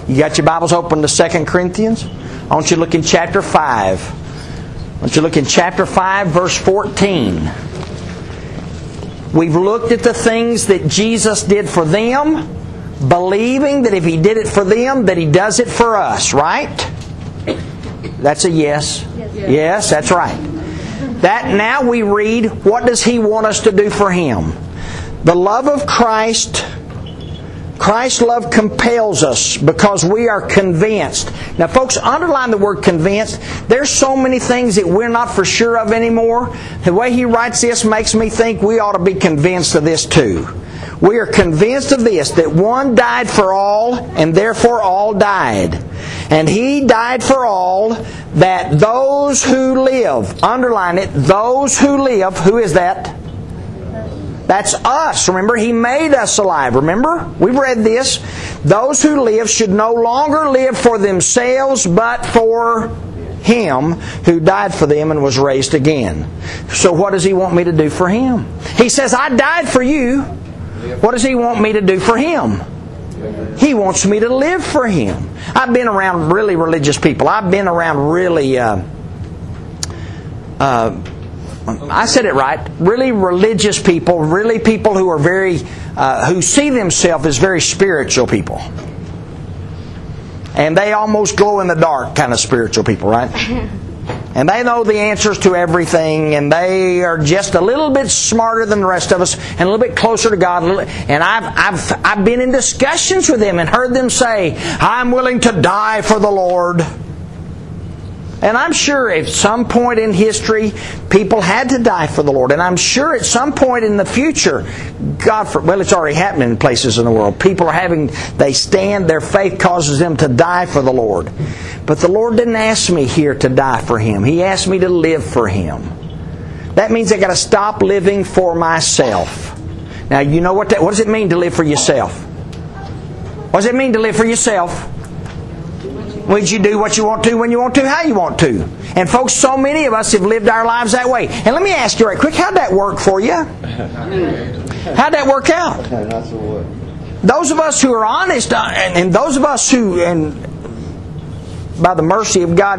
You got your Bibles open to 2 Corinthians? I want you to look in chapter 5. I want you to look in chapter 5, verse 14. We've looked at the things that Jesus did for them, believing that if He did it for them, that He does it for us, right? That's a yes. Yes, that's right. That now we read, what does He want us to do for Him? The love of Christ, Christ's love compels us because we are convinced. Now folks, underline the word convinced. There's so many things that we're not for sure of anymore. The way he writes this makes me think we ought to be convinced of this too. We are convinced of this, that one died for all, and therefore all died. And He died for all, that those who live, underline it, those who live, who is that? That's us. Remember, He made us alive. Remember? We've read this. Those who live should no longer live for themselves, but for Him who died for them and was raised again. So what does He want me to do for Him? He says, I died for you. What does He want me to do for Him? He wants me to live for Him. I've been around really religious people. I've been around really... I said it right. Really religious people, really people who are very, who see themselves as very spiritual people. And they almost glow in the dark kind of spiritual people, right? And they know the answers to everything, and they are just a little bit smarter than the rest of us, and a little bit closer to God. And I've been in discussions with them and heard them say, I'm willing to die for the Lord. And I'm sure at some point in history, people had to die for the Lord. And I'm sure at some point in the future, it's already happening in places in the world. People are they stand, their faith causes them to die for the Lord. But the Lord didn't ask me here to die for Him. He asked me to live for Him. That means I got to stop living for myself. Now, you know what does it mean to live for yourself? What does it mean to live for yourself? Would you do what you want to, when you want to, how you want to? And folks, so many of us have lived our lives that way. And let me ask you right quick, how'd that work for you? How'd that work out? Those of us who are honest, and those of us who, and by the mercy of God,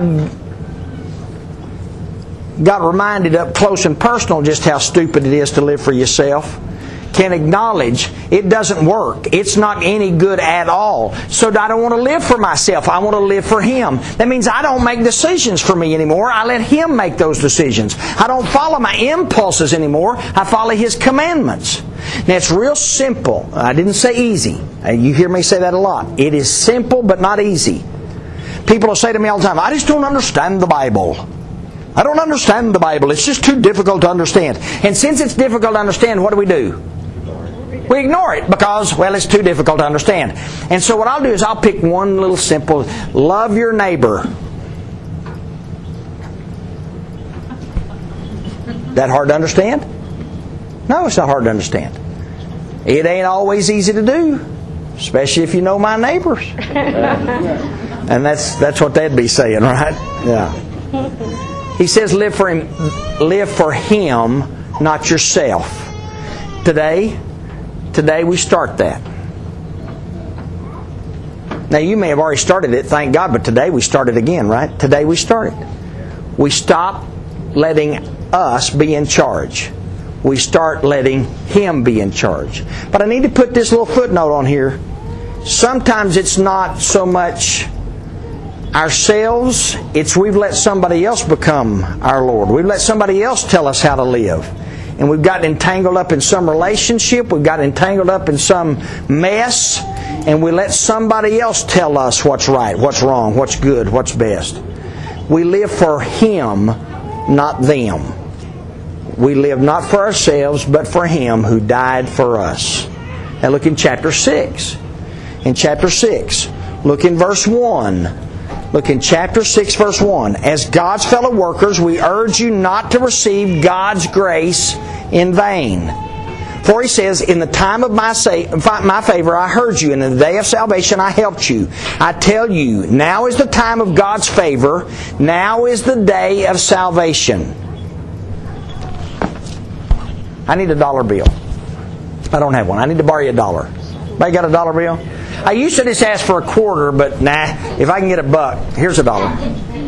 got reminded up close and personal just how stupid it is to live for yourself, can acknowledge it doesn't work. It's not any good at all. So I don't want to live for myself. I want to live for Him. That means I don't make decisions for me anymore. I let Him make those decisions. I don't follow my impulses anymore. I follow His commandments. Now it's real simple. I didn't say easy. You hear me say that a lot. It is simple but not easy. People will say to me all the time, I just don't understand the Bible. I don't understand the Bible. It's just too difficult to understand. And since it's difficult to understand, what do? We ignore it because, it's too difficult to understand. And so what I'll do is I'll pick one little simple, love your neighbor. That hard to understand? No, it's not hard to understand. It ain't always easy to do, especially if you know my neighbors. And that's what they'd be saying, right? Yeah. He says live for Him, not yourself. Today we start that. Now you may have already started it, thank God, but today we start it again, right? Today we start it. We stop letting us be in charge. We start letting Him be in charge. But I need to put this little footnote on here. Sometimes it's not so much ourselves, it's we've let somebody else become our Lord. We've let somebody else tell us how to live. And we've gotten entangled up in some relationship, we've got entangled up in some mess, and we let somebody else tell us what's right, what's wrong, what's good, what's best. We live for Him, not them. We live not for ourselves, but for Him who died for us. Now look in chapter 6. In chapter 6, look in verse 1. Look in chapter 6, verse 1. As God's fellow workers, we urge you not to receive God's grace in vain. For He says, in the time of my favor I heard you, and in the day of salvation I helped you. I tell you, now is the time of God's favor. Now is the day of salvation. I need a dollar bill. I don't have one. I need to borrow you $1. Anybody got a dollar bill? I used to just ask for a quarter, but nah, if I can get $1, here's $1.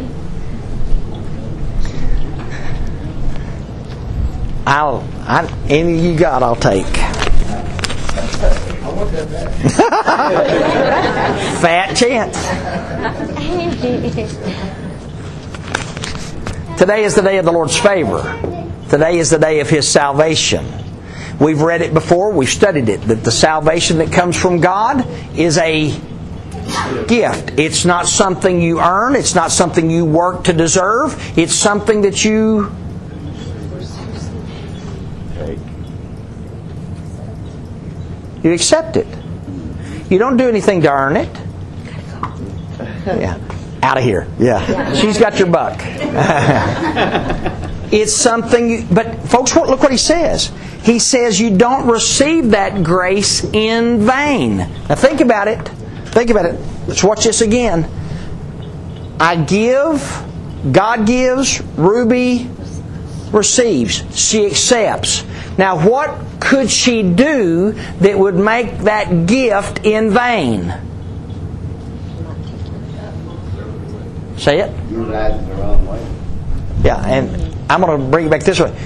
Any you got, I'll take. I want that back. Fat chance. Today is the day of the Lord's favor. Today is the day of His salvation. We've read it before, we've studied it, that the salvation that comes from God is a gift. It's not something you earn, it's not something you work to deserve, it's something that you accept it. You don't do anything to earn it. Yeah. Out of here. Yeah. She's got your buck. It's something but folks, look what he says. He says you don't receive that grace in vain. Now think about it. Think about it. Let's watch this again. I give, God gives, Ruby receives. She accepts. Now what could she do that would make that gift in vain? Say it. Utilize it the wrong way. Yeah, and I'm going to bring it back this way.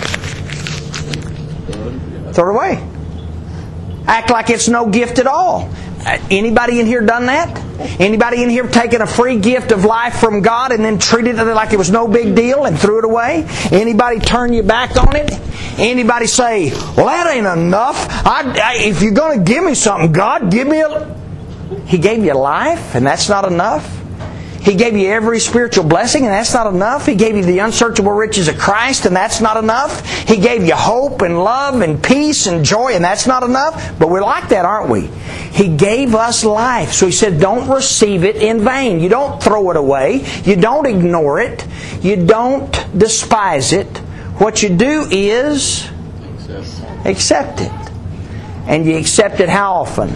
Throw it away. Act like it's no gift at all. Anybody in here done that? Anybody in here taken a free gift of life from God and then treated it like it was no big deal and threw it away? Anybody turn your back on it? Anybody say, well, that ain't enough. If you're going to give me something, God, give me a... He gave you life and that's not enough? He gave you every spiritual blessing, and that's not enough. He gave you the unsearchable riches of Christ, and that's not enough. He gave you hope and love and peace and joy, and that's not enough. But we're like that, aren't we? He gave us life. So He said, don't receive it in vain. You don't throw it away. You don't ignore it. You don't despise it. What you do is accept it. And you accept it how often?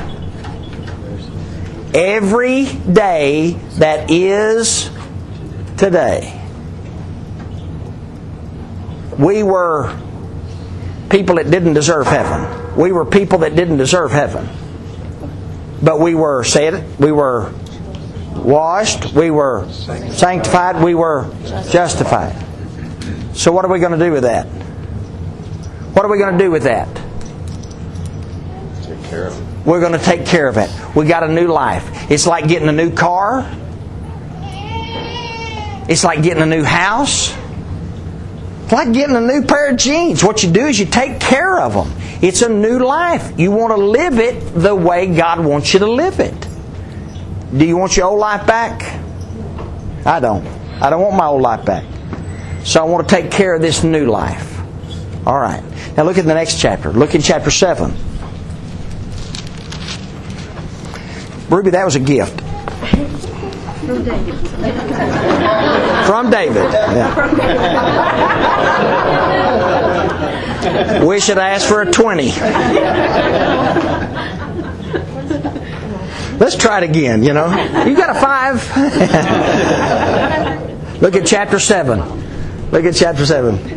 Every day that is today. We were people that didn't deserve heaven. We were people that didn't deserve heaven. But we were, say it, we were washed, we were sanctified, we were justified. So what are we going to do with that? What are we going to do with that? Take care of it. We're going to take care of it. We got a new life. It's like getting a new car. It's like getting a new house. It's like getting a new pair of jeans. What you do is you take care of them. It's a new life. You want to live it the way God wants you to live it. Do you want your old life back? I don't. I don't want my old life back. So I want to take care of this new life. All right. Now look at the next chapter. Look in chapter 7. Ruby, that was a gift. From David. From David. Yeah. Wish I'd asked for a 20. Let's try it again, you know. You got a 5. Look at chapter 7. Look at chapter 7.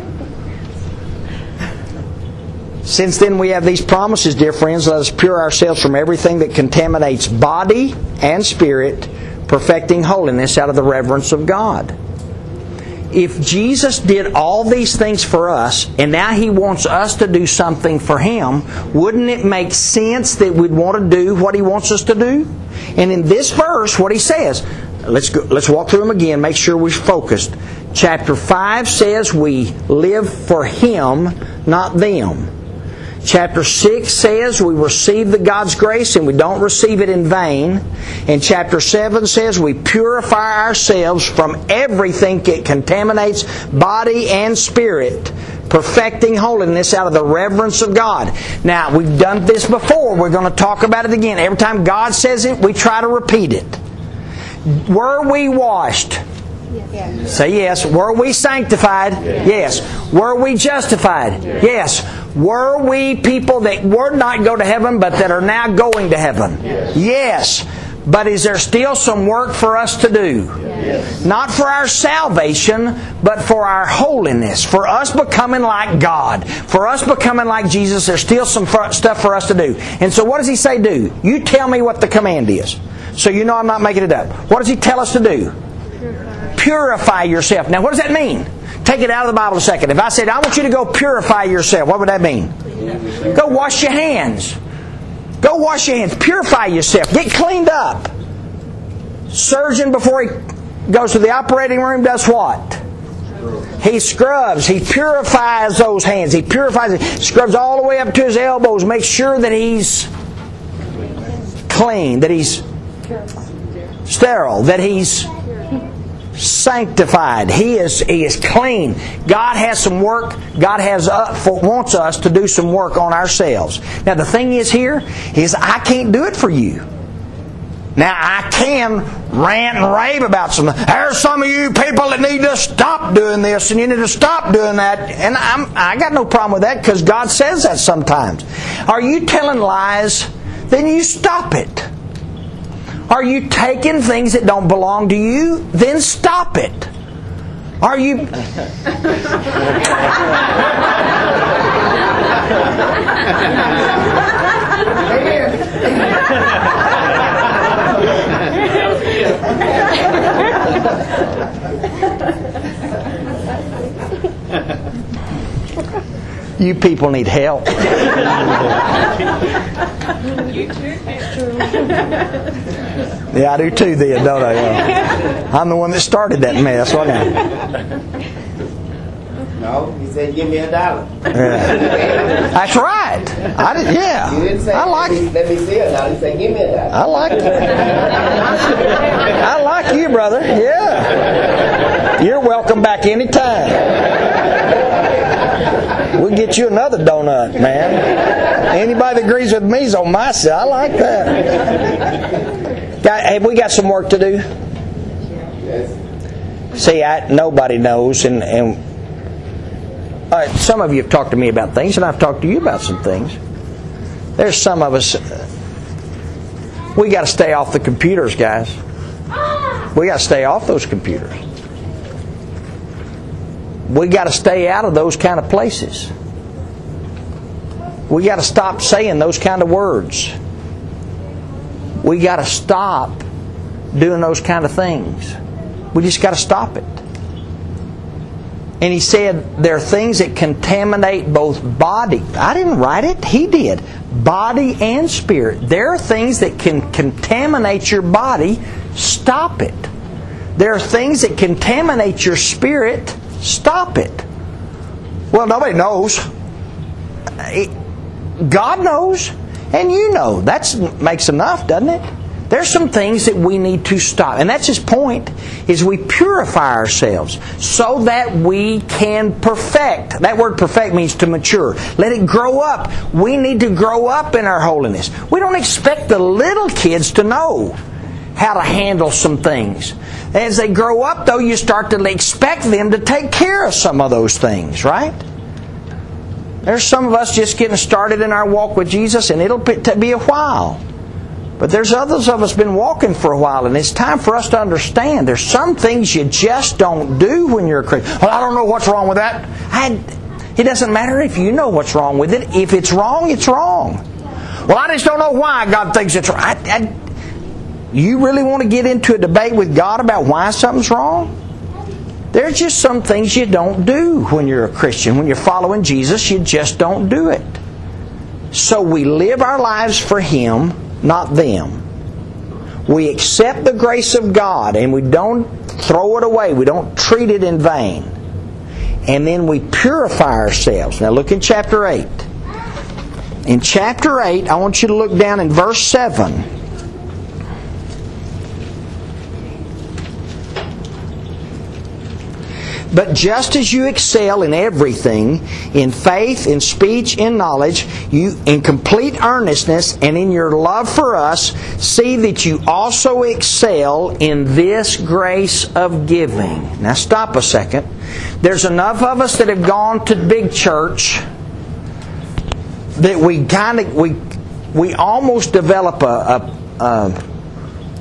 Since then we have these promises, dear friends, let us pure ourselves from everything that contaminates body and spirit, perfecting holiness out of the reverence of God. If Jesus did all these things for us, and now He wants us to do something for Him, wouldn't it make sense that we'd want to do what He wants us to do? And in this verse, what He says, let's walk through them again, make sure we're focused. Chapter 5 says we live for Him, not them. Chapter 6 says we receive the God's grace and we don't receive it in vain. And chapter 7 says we purify ourselves from everything that contaminates body and spirit, perfecting holiness out of the reverence of God. Now, we've done this before. We're going to talk about it again. Every time God says it, we try to repeat it. Were we washed? Yes. Say yes. Were we sanctified? Yes. Were we justified? Yes. Were we people that were not go to heaven but that are now going to heaven? Yes. But is there still some work for us to do? Yes. Not for our salvation, but for our holiness. For us becoming like God. For us becoming like Jesus, there's still some stuff for us to do. And so what does He say do? You tell me what the command is. So you know I'm not making it up. What does He tell us to do? Purify yourself. Now what does that mean? Take it out of the Bible a second. If I said, I want you to go purify yourself, what would that mean? Go wash your hands. Go wash your hands. Purify yourself. Get cleaned up. Surgeon, before he goes to the operating room, does what? He scrubs. He purifies those hands. He purifies it. Scrubs all the way up to his elbows. Makes sure that he's clean. That he's sterile. That he's sanctified. He is clean. God has some work. God wants us to do some work on ourselves. Now the thing is here is I can't do it for you. Now I can rant and rave about some. There's some of you people that need to stop doing this and you need to stop doing that. And I got no problem with that because God says that sometimes. Are you telling lies? Then you stop it. Are you taking things that don't belong to you? Then stop it. Are you... You people need help. Yeah, I do too then, don't I? I'm the one that started that mess, wasn't I? No, he said, give me $1. Yeah. That's right. Yeah. You didn't say, I like let me see $1. He said, give me $1. I like it. I like you, brother. Yeah. You're welcome back anytime. We'll get you another donut, man. Anybody that agrees with me is on my side. I like that. Have we got some work to do? Yes. See, nobody knows, and all right, some of you have talked to me about things, and I've talked to you about some things. There's some of us, we got to stay off the computers, guys. We got to stay off those computers. We got to stay out of those kind of places. We got to stop saying those kind of words. We got to stop doing those kind of things. We just got to stop it. And he said there are things that contaminate both body. I didn't write it. He did. Body and spirit. There are things that can contaminate your body. Stop it. There are things that contaminate your spirit. Stop it. Well, nobody knows. God knows. And you know. That makes enough, doesn't it? There's some things that we need to stop. And that's his point, is we purify ourselves so that we can perfect. That word perfect means to mature. Let it grow up. We need to grow up in our holiness. We don't expect the little kids to know how to handle some things. As they grow up, though, you start to expect them to take care of some of those things, right? There's some of us just getting started in our walk with Jesus, and it'll be a while. But there's others of us been walking for a while, and it's time for us to understand there's some things you just don't do when you're a Christian. Well, I don't know what's wrong with that. It doesn't matter if you know what's wrong with it. If it's wrong, it's wrong. Well, I just don't know why God thinks it's wrong. You really want to get into a debate with God about why something's wrong? There's just some things you don't do when you're a Christian. When you're following Jesus, you just don't do it. So we live our lives for Him, not them. We accept the grace of God and we don't throw it away. We don't treat it in vain. And then we purify ourselves. Now look in chapter 8. In chapter 8, I want you to look down in verse 7. But just as you excel in everything, in faith, in speech, in knowledge, you in complete earnestness, and in your love for us, see that you also excel in this grace of giving. Now stop a second. There's enough of us that have gone to big church that we almost develop a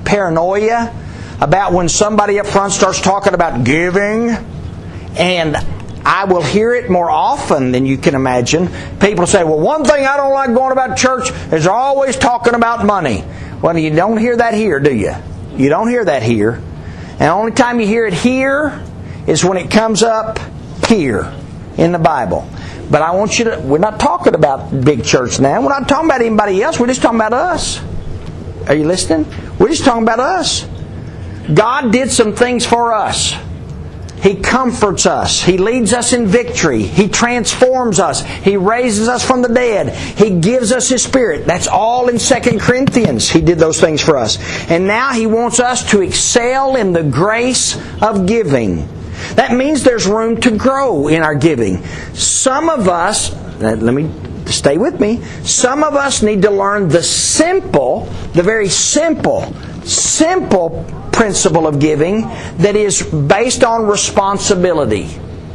paranoia about when somebody up front starts talking about giving, and I will hear it more often than you can imagine. People say, well, one thing I don't like going about church is they're always talking about money. Well, you don't hear that here, do you? You don't hear that here. And the only time you hear it here is when it comes up here in the Bible. But I want you to, we're not talking about big church now. We're not talking about anybody else. We're just talking about us. Are you listening? We're just talking about us. God did some things for us. He comforts us. He leads us in victory. He transforms us. He raises us from the dead. He gives us His Spirit. That's all in 2 Corinthians. He did those things for us. And now He wants us to excel in the grace of giving. That means there's room to grow in our giving. Some of us, stay with me, some of us need to learn the very simple principle of giving that is based on responsibility.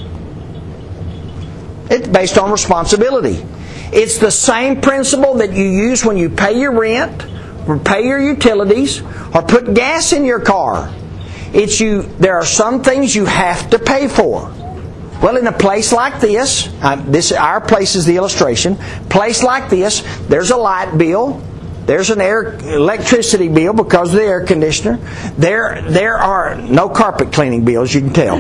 It's based on responsibility. It's the same principle that you use when you pay your rent, or pay your utilities, or put gas in your car. There are some things you have to pay for. Well, in a place like this, our place is the illustration. Place like this, there's a light bill. There's an electricity bill because of the air conditioner. There are no carpet cleaning bills, you can tell.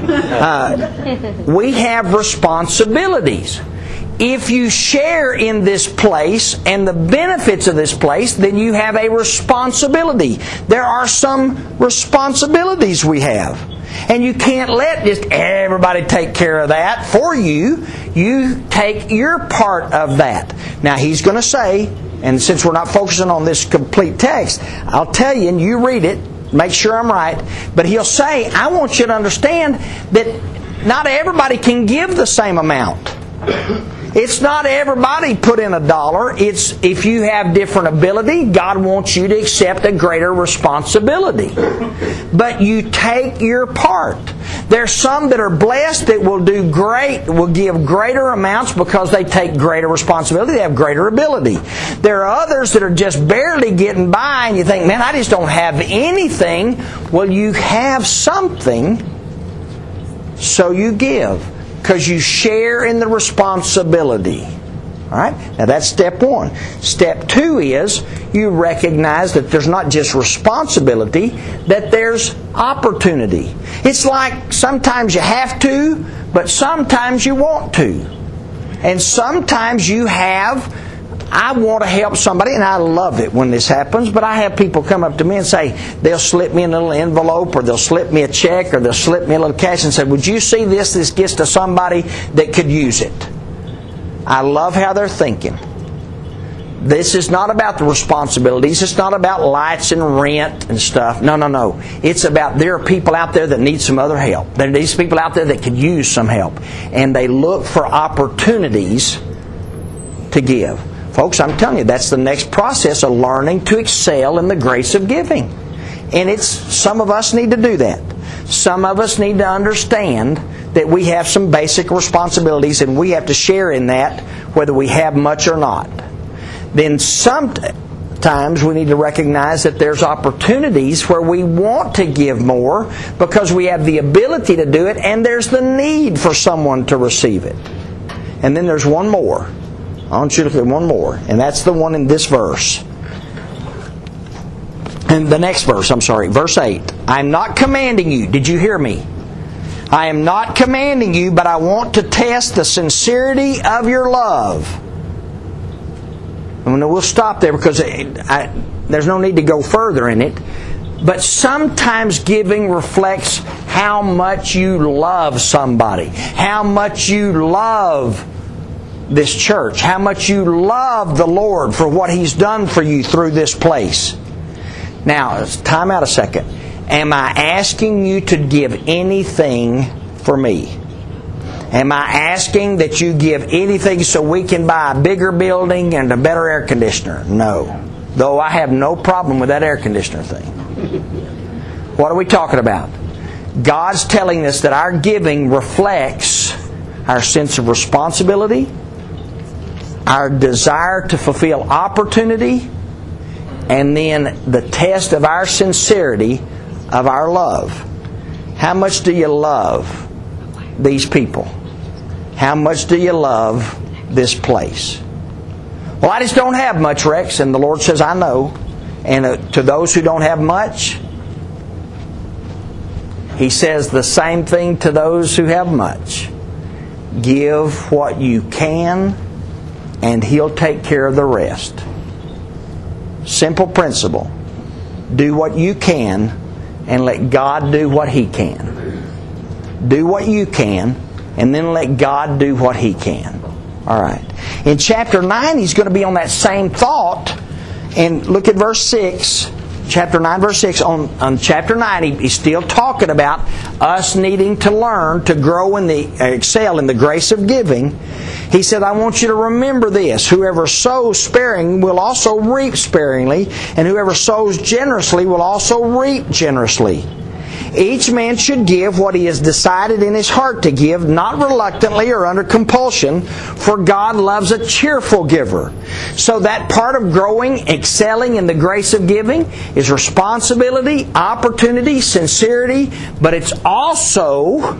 We have responsibilities. If you share in this place and the benefits of this place, then you have a responsibility. There are some responsibilities we have. And you can't let just everybody take care of that for you. You take your part of that. Now, he's going to say, and since we're not focusing on this complete text, I'll tell you, and you read it, make sure I'm right. But he'll say, I want you to understand that not everybody can give the same amount. It's not everybody put in $1. It's if you have different ability, God wants you to accept a greater responsibility. But you take your part. There's some that are blessed that will give greater amounts because they take greater responsibility. They have greater ability. There are others that are just barely getting by, and you think, man, I just don't have anything. Well, you have something, so you give. Because you share in the responsibility. Alright? Now that's step one. Step two is you recognize that there's not just responsibility, that there's opportunity. It's like sometimes you have to, but sometimes you want to. And sometimes you I want to help somebody, and I love it when this happens, but I have people come up to me and say, they'll slip me a little envelope, or they'll slip me a check, or they'll slip me a little cash and say, would you see this? This gets to somebody that could use it. I love how they're thinking. This is not about the responsibilities. It's not about lights and rent and stuff. No. It's about there are people out there that need some other help. There are these people out there that could use some help. And they look for opportunities to give. Folks, I'm telling you, that's the next process of learning to excel in the grace of giving. And some of us need to do that. Some of us need to understand that we have some basic responsibilities and we have to share in that whether we have much or not. Then sometimes we need to recognize that there's opportunities where we want to give more because we have the ability to do it and there's the need for someone to receive it. And then there's one more. I want you to look at one more, and that's the one in this verse. And the next verse, verse 8. I am not commanding you. Did you hear me? I am not commanding you, but I want to test the sincerity of your love. And we'll stop there because there's no need to go further in it. But sometimes giving reflects how much you love somebody, how much you love this church, how much you love the Lord for what He's done for you through this place. Now, time out a second. Am I asking you to give anything for me? Am I asking that you give anything so we can buy a bigger building and a better air conditioner? No. Though I have no problem with that air conditioner thing. What are we talking about? God's telling us that our giving reflects our sense of responsibility, our desire to fulfill opportunity, and then the test of our sincerity, of our love. How much do you love these people? How much do you love this place? Well, I just don't have much, Rex. And the Lord says, I know. And to those who don't have much, He says the same thing to those who have much. Give what you can, and He'll take care of the rest. Simple principle. Do what you can, and let God do what He can. Do what you can, and then let God do what He can. All right. In chapter 9, he's going to be on that same thought. And look at verse 6. Chapter 9, verse 6. On chapter 9, he's still talking about us needing to learn to grow in excel in the grace of giving. He said, I want you to remember this. Whoever sows sparing will also reap sparingly, and whoever sows generously will also reap generously. Each man should give what he has decided in his heart to give, not reluctantly or under compulsion, for God loves a cheerful giver. So that part of growing, excelling in the grace of giving is responsibility, opportunity, sincerity, but it's also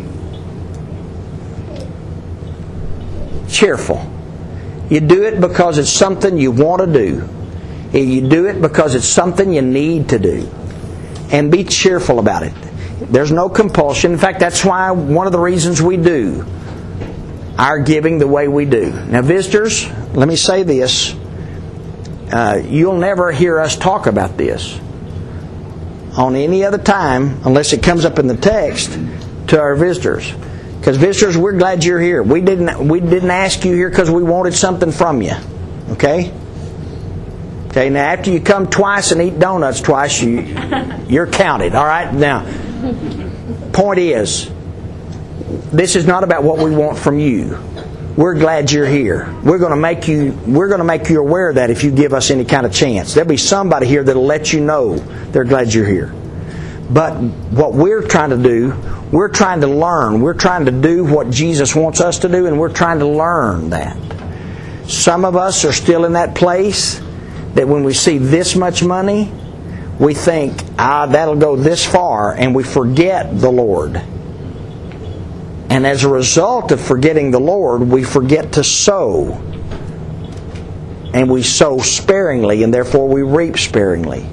cheerful. You do it because it's something you want to do. You do it because it's something you need to do. And be cheerful about it. There's no compulsion. In fact, that's why one of the reasons we do our giving the way we do. Now, visitors, let me say this. You'll never hear us talk about this on any other time unless it comes up in the text to our visitors. Because visitors, we're glad you're here. We didn't ask you here because we wanted something from you. Okay? Okay, now after you come twice and eat donuts twice, you're counted. All right? Now, point is, this is not about what we want from you. We're glad you're here. We're going to make you aware of that if you give us any kind of chance. There'll be somebody here that'll let you know they're glad you're here. But what we're trying to do, we're trying to learn. We're trying to do what Jesus wants us to do, and we're trying to learn that. Some of us are still in that place that when we see this much money, we think, that'll go this far, and we forget the Lord. And as a result of forgetting the Lord, we forget to sow. And we sow sparingly, and therefore we reap sparingly.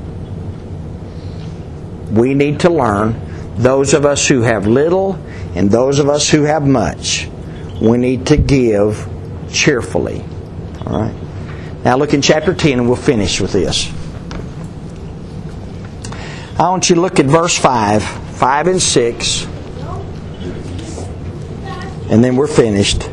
We need to learn, those of us who have little and those of us who have much, we need to give cheerfully. All right. Now look in chapter 10 and we'll finish with this. I want you to look at verse 5 and 6, and then we're finished.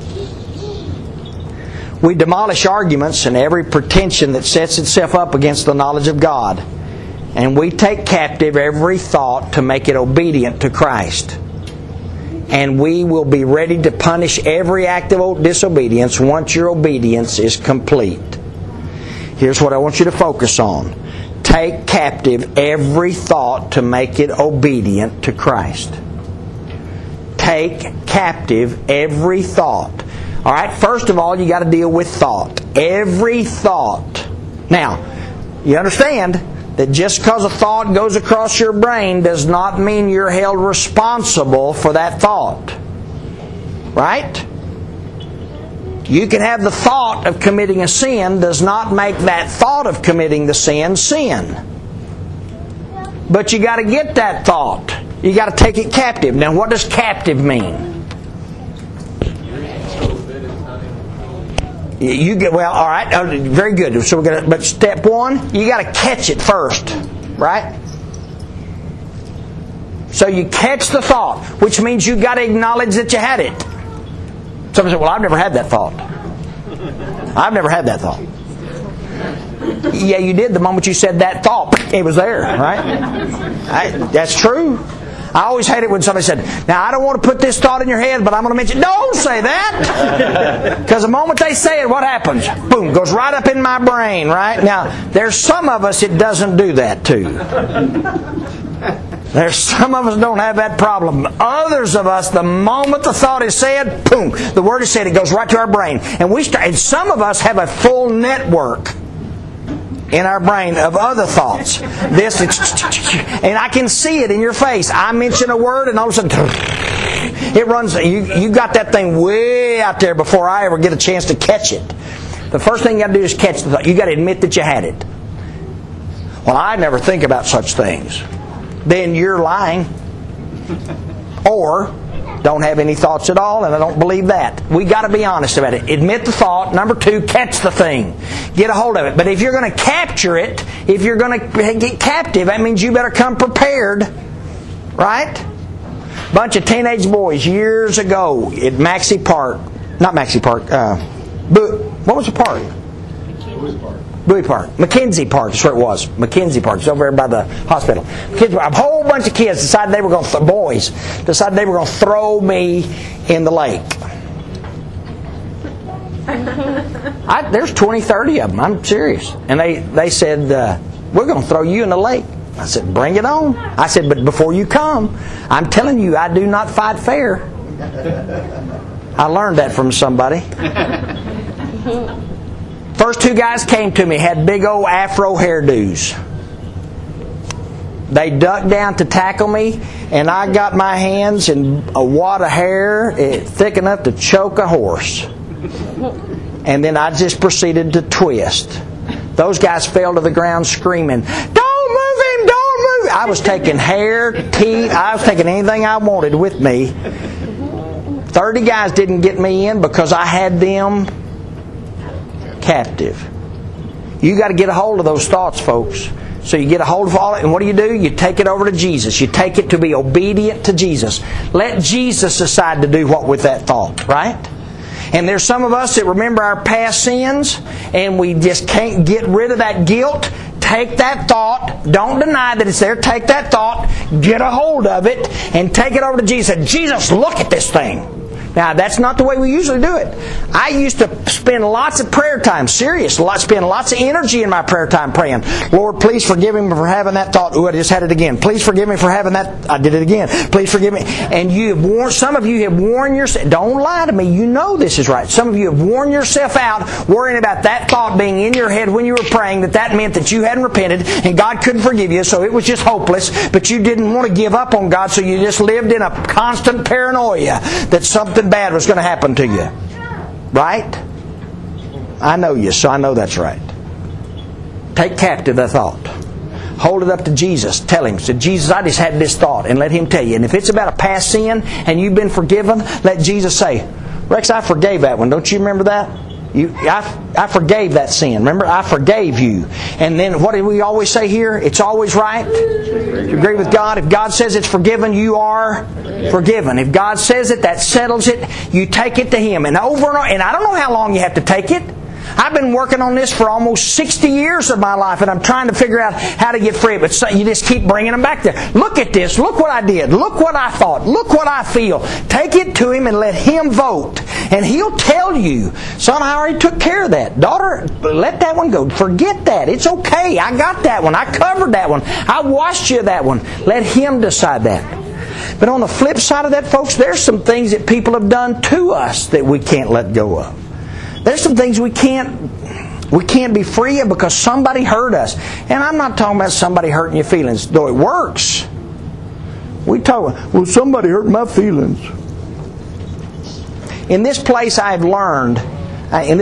We demolish arguments and every pretension that sets itself up against the knowledge of God, and we take captive every thought to make it obedient to Christ. And we will be ready to punish every act of disobedience once your obedience is complete. Here's what I want you to focus on. Take captive every thought to make it obedient to Christ. Take captive every thought. All right, first of all, you got to deal with thought. Every thought. Now, you understand that just because a thought goes across your brain does not mean you're held responsible for that thought. Right? You can have the thought of committing a sin, does not make that thought of committing the sin, sin. But you got to get that thought. You got to take it captive. Now, what does captive mean? You get all right. Very good. So we're gonna. But step one, you got to catch it first, right? So you catch the thought, which means you got to acknowledge that you had it. Somebody said, "Well, I've never had that thought." I've never had that thought. Yeah, you did the moment you said that thought. It was there, right? That's true. I always hate it when somebody said, "Now, I don't want to put this thought in your head, but I'm going to mention." Don't say that! Because the moment they say it, what happens? Boom, goes right up in my brain, right? Now, there's some of us it doesn't do that to. There's some of us don't have that problem. Others of us, the moment the thought is said, boom, the word is said, it goes right to our brain. And some of us have a full network in our brain of other thoughts. This, and I can see it in your face. I mention a word and all of a sudden it runs. You got that thing way out there before I ever get a chance to catch it. The first thing you got to do is catch the thought. You got to admit that you had it. Well, I never think about such things. Then you're lying. Or don't have any thoughts at all, and I don't believe that. We got to be honest about it. Admit the thought. Number 2, catch the thing. Get a hold of it. But if you're going to capture it, if you're going to get captive, that means you better come prepared. Right? Bunch of teenage boys years ago at Maxie Park. Not Maxie Park. What was the park? Bowie Park. McKenzie Park is where it was. McKenzie Park. It's over there by the hospital. A whole bunch of kids decided they were going to, boys, decided they were going to throw me in the lake. There's 20, 30 of them. I'm serious. And they said, we're going to throw you in the lake. I said, bring it on. I said, but before you come, I'm telling you, I do not fight fair. I learned that from somebody. First 2 guys came to me, had big old afro hairdos. They ducked down to tackle me, and I got my hands in a wad of hair thick enough to choke a horse. And then I just proceeded to twist. Those guys fell to the ground screaming, "Don't move him! Don't move him!" I was taking hair, teeth, I was taking anything I wanted with me. 30 guys didn't get me in because I had them captive. You got to get a hold of those thoughts, folks. So you get a hold of all it, and what do? You take it over to Jesus. You take it to be obedient to Jesus. Let Jesus decide to do what with that thought, right? And there's some of us that remember our past sins, and we just can't get rid of that guilt. Take that thought. Don't deny that it's there. Take that thought. Get a hold of it, and take it over to Jesus. Jesus, look at this thing. Now, that's not the way we usually do it. I used to spend lots of prayer time, spend lots of energy in my prayer time praying. Lord, please forgive me for having that thought. Ooh, I just had it again. Please forgive me for having that. I did it again. Please forgive me. And some of you have worn yourself. Don't lie to me. You know this is right. Some of you have worn yourself out worrying about that thought being in your head when you were praying, that meant that you hadn't repented and God couldn't forgive you, so it was just hopeless. But you didn't want to give up on God, so you just lived in a constant paranoia that something bad was going to happen to you. Right? I know you, so I know that's right. Take captive that thought. Hold it up to Jesus. Tell Him, say, Jesus, I just had this thought, and let Him tell you. And if it's about a past sin and you've been forgiven, let Jesus say, Rex, I forgave that one. Don't you remember that? I forgave that sin. Remember, I forgave you. And then what do we always say here? It's always right. If you agree with God, if God says it's forgiven, you are forgiven. If God says it, that settles it. You take it to Him. And over and over, and I don't know how long you have to take it. I've been working on this for almost 60 years of my life, and I'm trying to figure out how to get free. But you just keep bringing them back there. Look at this. Look what I did. Look what I thought. Look what I feel. Take it to Him and let Him vote. And He'll tell you, son, I already took care of that. Daughter, let that one go. Forget that. It's okay. I got that one. I covered that one. I washed you that one. Let Him decide that. But on the flip side of that, folks, there's some things that people have done to us that we can't let go of. There's some things we can't be free of because somebody hurt us. And I'm not talking about somebody hurting your feelings, though it works. We talk about, well, somebody hurt my feelings. In this place I've learned, I'm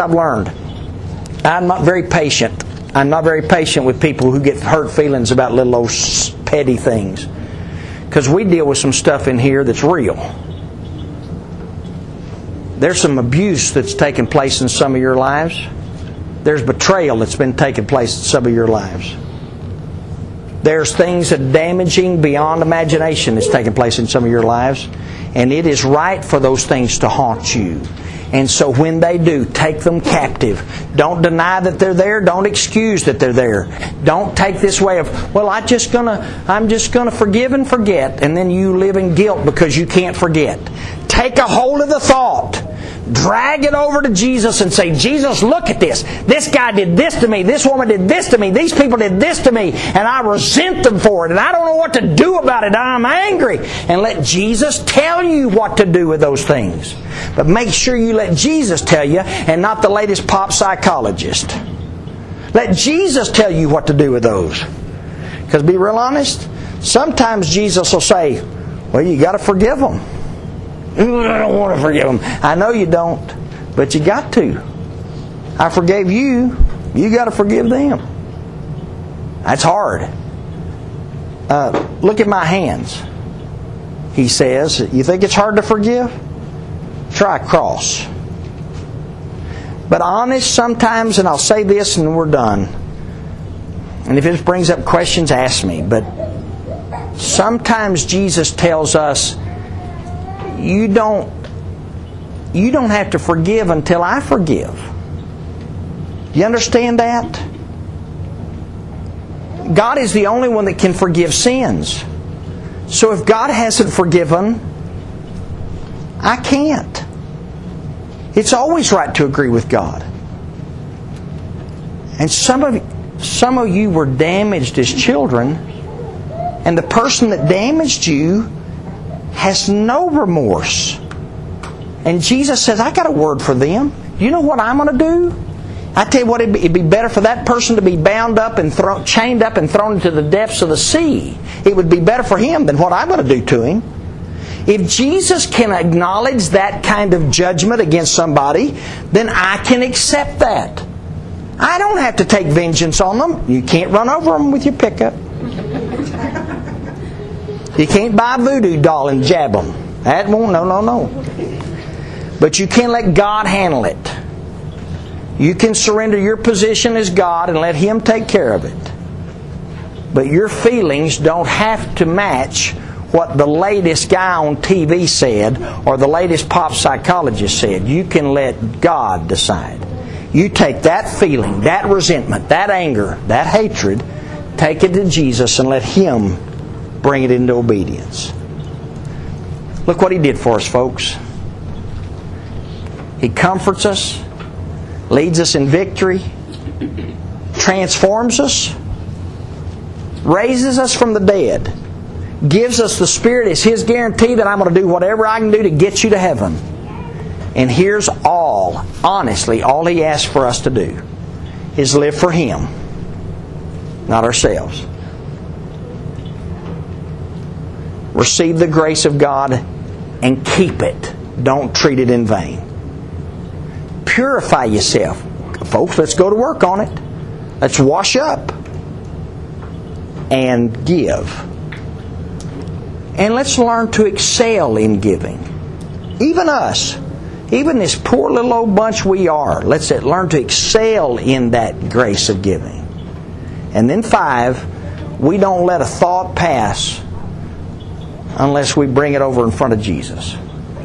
not very patient. I'm not very patient with people who get hurt feelings about little old petty things. Because we deal with some stuff in here that's real. There's some abuse that's taken place in some of your lives. There's betrayal that's been taking place in some of your lives. There's things that are damaging beyond imagination that's taking place in some of your lives. And it is right for those things to haunt you. And so when they do, take them captive. Don't deny that they're there. Don't excuse that they're there. Don't take this way of, well, I'm just gonna forgive and forget, and then you live in guilt because you can't forget. Take a hold of the thought. Drag it over to Jesus and say, Jesus, look at this. This guy did this to me. This woman did this to me. These people did this to me. And I resent them for it. And I don't know what to do about it. I'm angry. And let Jesus tell you what to do with those things. But make sure you let Jesus tell you and not the latest pop psychologist. Let Jesus tell you what to do with those. Because be real honest, sometimes Jesus will say, well, you got to forgive them. I don't want to forgive them. I know you don't, but you got to. I forgave you. You got to forgive them. That's hard. Look at my hands. He says, you think it's hard to forgive? Try a cross. But honest sometimes, and I'll say this and we're done. And if it brings up questions, ask me. But sometimes Jesus tells us, you don't have to forgive until I forgive. You understand that? God is the only one that can forgive sins. So if God hasn't forgiven, I can't. It's always right to agree with God. And some of you were damaged as children, and the person that damaged you has no remorse. And Jesus says, I got a word for them. You know what I'm going to do? I tell you what, it'd be better for that person to be bound up and chained up and thrown into the depths of the sea. It would be better for him than what I'm going to do to him. If Jesus can acknowledge that kind of judgment against somebody, then I can accept that. I don't have to take vengeance on them. You can't run over them with your pickup. You can't buy a voodoo doll and jab them. That won't, no. But you can let God handle it. You can surrender your position as God and let Him take care of it. But your feelings don't have to match what the latest guy on TV said or the latest pop psychologist said. You can let God decide. You take that feeling, that resentment, that anger, that hatred, take it to Jesus and let Him bring it into obedience. Look what He did for us, folks. He comforts us, leads us in victory, transforms us, raises us from the dead, gives us the Spirit as His guarantee that I'm going to do whatever I can do to get you to heaven. And here's all, honestly, all He asks for us to do is live for Him, not ourselves. Receive the grace of God and keep it. Don't treat it in vain. Purify yourself. Folks, let's go to work on it. Let's wash up and give. And let's learn to excel in giving. Even us. Even this poor little old bunch we are. Let's learn to excel in that grace of giving. And then 5, we don't let a thought pass unless we bring it over in front of Jesus.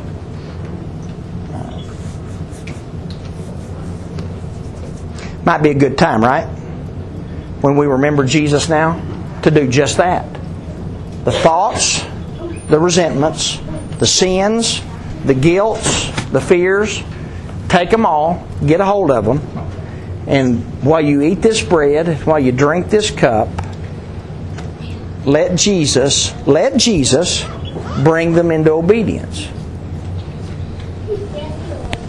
Might be a good time, right? When we remember Jesus now, to do just that. The thoughts, the resentments, the sins, the guilts, the fears, take them all, get a hold of them, and while you eat this bread, while you drink this cup, let Jesus bring them into obedience.